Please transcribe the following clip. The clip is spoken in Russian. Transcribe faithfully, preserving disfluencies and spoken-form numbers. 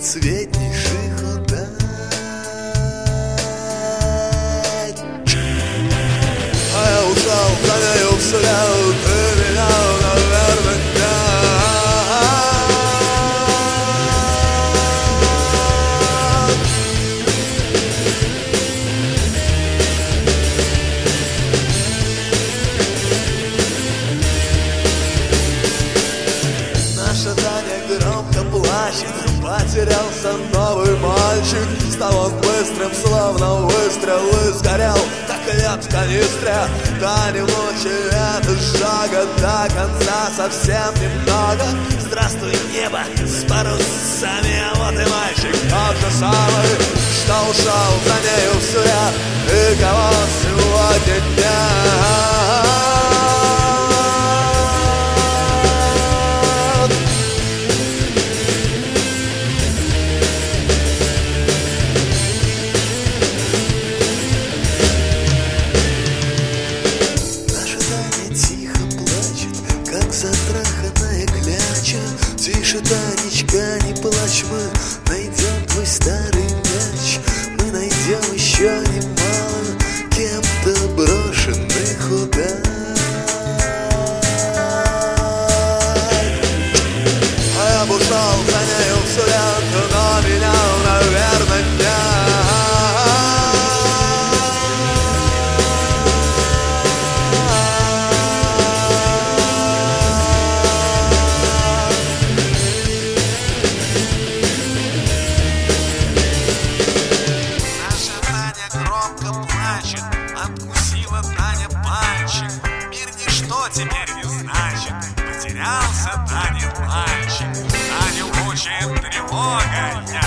самоцветнейших удач. А я ушел за нею вслед, ты меня, наверное, наша Таня громко плачет. Потерялся новый мальчик, стал он быстрым, словно выстрел, и сгорел, как лед в канистре. Тане мучает шага до конца совсем немного. Здравствуй, небо с парусами, а вот и мальчик тот же самый, что ушел за нею вслед. И кого сегодня нет? Затраханная кляча. Тише, Танечка, не плачь, мы найдем твой старый мяч. Мы найдем еще немало кем-то брошенных удач. А я бы ушел за нею вслед, но меня, наверное, нет. Откусила Таня пальчик. Мир ничто теперь не значит. Потерялся Танин мальчик. Таню мучает тревога. Я